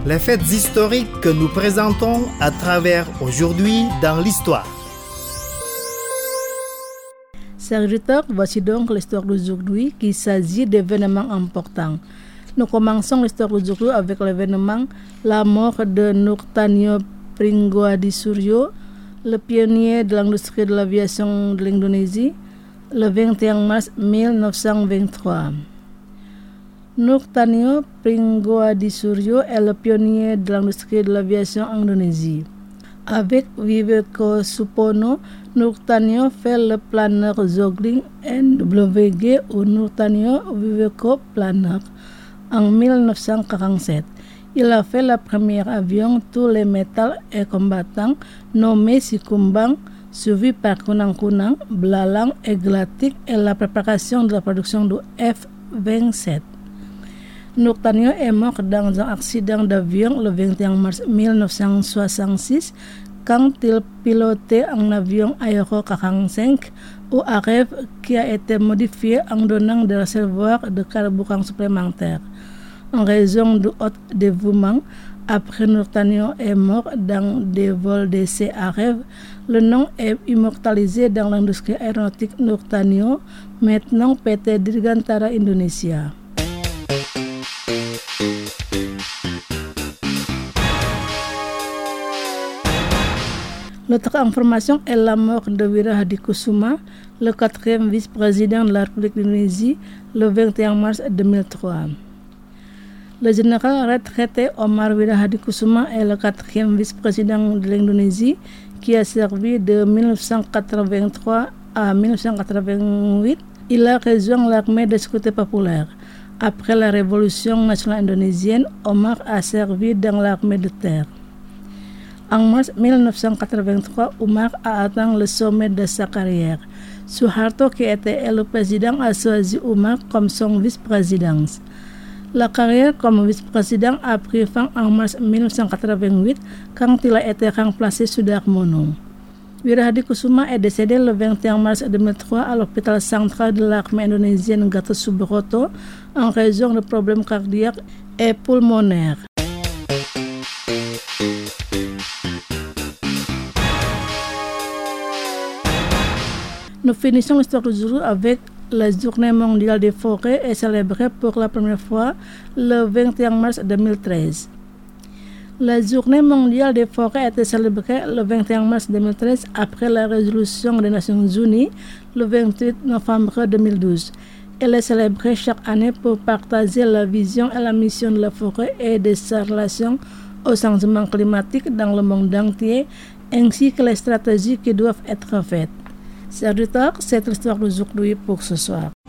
Les faits historiques que nous présentons à travers aujourd'hui dans l'histoire. Chers auditeurs, voici donc l'histoire d'aujourd'hui qui s'agit d'événements importants. Nous commençons l'histoire d'aujourd'hui avec l'événement la mort de Nurtanio Pringgoadisuryo, le pionnier de l'industrie de l'aviation de l'Indonésie, le 21 mars 1923. Nurtanio Pringgoadisuryo est le pionnier de l'industrie de l'aviation en Indonésie. Avec Wiweko Supono, Nurtanio fait le planeur Zogling NWG ou Nurtanio Wiweko Planner en 1947. Il a fait le premier avion tous les métals et combattants nommé Sikumbang, suivi par Kunang-Kunang, Belalang et Glatik et la préparation de la production du F-27. Nurtanio est mort dans un accident d'avion le 21 mars 1966 quand il pilotait un avion Aero 45 ou Arev qui a été modifié en donnant des réservoirs de carburant supplémentaires. En raison du haut dévouement, après Nurtanio est mort dans des vols d'essai Arev, le nom est immortalisé dans l'industrie aéronautique Nurtanio, maintenant PT Dirgantara Indonesia. L'autre information est la mort de Wira Hadikusuma, le 4e vice-président de la République d'Indonésie, le 21 mars 2003. Le général retraité Omar Wira Hadikusuma est le 4e vice-président de l'Indonésie qui a servi de 1983 à 1988. Il a rejoint l'armée de sécurité populaire. Après la révolution nationale indonésienne, Omar a servi dans l'armée de terre. En mars 1983, Omar a atteint le sommet de sa carrière. Suharto, qui était élu président, a choisi Omar comme son vice-président. La carrière comme vice-président a pris fin en mars 1988 quand il a été remplacé Sudarmono. Wira Hadikusuma est décédé le 21 mars 2003 à l'hôpital central de l'armée indonésienne Gatot Subroto en raison de problèmes cardiaques et pulmonaires. Nous finissons l'histoire d'aujourd'hui avec la journée mondiale des forêts est célébrée pour la première fois le 21 mars 2013. La journée mondiale des forêts a été célébrée le 21 mars 2013 après la résolution des Nations Unies le 28 novembre 2012. Elle est célébrée chaque année pour partager la vision et la mission de la forêt et de sa relation au changement climatique dans le monde entier, ainsi que les stratégies qui doivent être faites. Chers auditeurs, c'est l'histoire d'aujourd'hui pour ce soir.